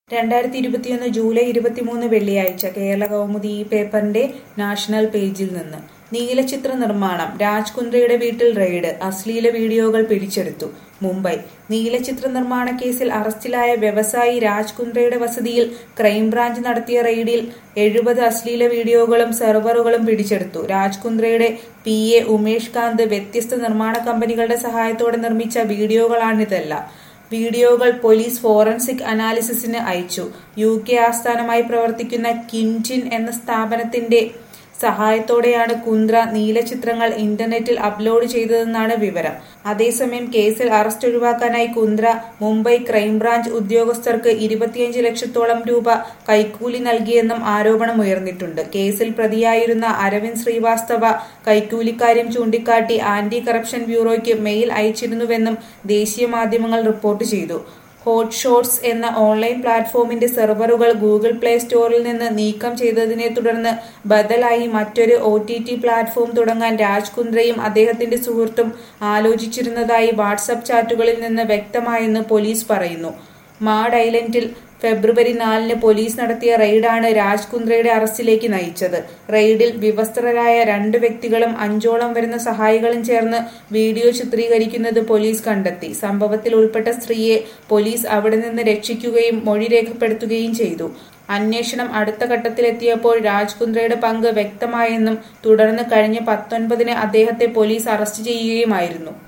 2021 July 23 വെള്ളിയാഴ്ച കേരള കൗമുദി ഈ പേപ്പറിന്റെ നാഷണൽ പേജിൽ നിന്ന് നീലച്ചിത്ര നിർമ്മാണം രാജ് കുന്ദ്രയുടെ വീട്ടിൽ റെയ്ഡ് അശ്ലീല വീഡിയോകൾ പിടിച്ചെടുത്തു. മുംബൈ നീലച്ചിത്ര നിർമ്മാണ കേസിൽ അറസ്റ്റിലായ വ്യവസായി രാജ് കുന്ദ്രയുടെ വസതിയിൽ ക്രൈംബ്രാഞ്ച് നടത്തിയ റെയ്ഡിൽ 70 അശ്ലീല വീഡിയോകളും സെർവറുകളും പിടിച്ചെടുത്തു. രാജ് കുന്ദ്രയുടെ PA ഉമേഷ് കാന്ത് വ്യത്യസ്ത നിർമ്മാണ കമ്പനികളുടെ സഹായത്തോടെ നിർമ്മിച്ച വീഡിയോകളാണിതെല്ലാം. വീഡിയോകൾ പോലീസ് ഫോറൻസിക് അനാലിസിസിന് അയച്ചു. UK ആസ്ഥാനമായി പ്രവർത്തിക്കുന്ന കിൻറ്റിൻ എന്ന സ്ഥാപനത്തിന്റെ സഹായത്തോടെയാണ് കുന്ദ്ര നീലച്ചിത്രങ്ങൾ ഇന്റർനെറ്റിൽ അപ്ലോഡ് ചെയ്തതെന്നാണ് വിവരം. അതേസമയം കേസിൽ അറസ്റ്റ് ഒഴിവാക്കാനായി കുന്ദ്ര മുംബൈ ക്രൈംബ്രാഞ്ച് ഉദ്യോഗസ്ഥർക്ക് 25 ലക്ഷത്തോളം രൂപ കൈക്കൂലി നൽകിയെന്നും ആരോപണമുയർന്നിട്ടുണ്ട്. കേസിൽ പ്രതിയായിരുന്ന അരവിന്ദ് ശ്രീവാസ്തവ കൈക്കൂലിക്കാര്യം ചൂണ്ടിക്കാട്ടി ആന്റി കറപ്ഷൻ ബ്യൂറോയ്ക്ക് മെയിൽ അയച്ചിരുന്നുവെന്നും ദേശീയ മാധ്യമങ്ങൾ റിപ്പോർട്ട് ചെയ്തു. ഹോട്ട് ഷോട്ട്സ് എന്ന ഓൺലൈൻ പ്ലാറ്റ്ഫോമിന്റെ സെർവറുകൾ ഗൂഗിൾ പ്ലേ സ്റ്റോറിൽ നിന്ന് നീക്കം ചെയ്തതിനെ തുടർന്ന് ബദലായി മറ്റൊരു OTT പ്ലാറ്റ്ഫോം തുടങ്ങാൻ രാജ് കുന്ദ്രയും അദ്ദേഹത്തിന്റെ സുഹൃത്തും ആലോചിച്ചിരുന്നതായി വാട്സ്ആപ്പ് ചാറ്റുകളിൽ നിന്ന് വ്യക്തമായെന്ന് പോലീസ് പറയുന്നു. മാഡ് ഐലൻഡിൽ ഫെബ്രുവരി 4 പോലീസ് നടത്തിയ റെയ്ഡാണ് രാജ് കുന്ദ്രയുടെ അറസ്റ്റിലേക്ക് നയിച്ചത്. റെയ്ഡിൽ വിവസ്ത്രരായ 2 വ്യക്തികളും 5ഓളം വരുന്ന സഹായികളും ചേർന്ന് വീഡിയോ ചിത്രീകരിക്കുന്നത് പോലീസ് കണ്ടെത്തി. സംഭവത്തിൽ ഉൾപ്പെട്ട സ്ത്രീയെ പോലീസ് അവിടെ നിന്ന് രക്ഷിക്കുകയും മൊഴി രേഖപ്പെടുത്തുകയും ചെയ്തു. അന്വേഷണം അടുത്ത ഘട്ടത്തിലെത്തിയപ്പോൾ രാജ് കുന്ദ്രയുടെ പങ്ക് വ്യക്തമായെന്നും തുടർന്ന് കഴിഞ്ഞ 19-ന് അദ്ദേഹത്തെ പോലീസ് അറസ്റ്റ് ചെയ്യുകയുമായിരുന്നു.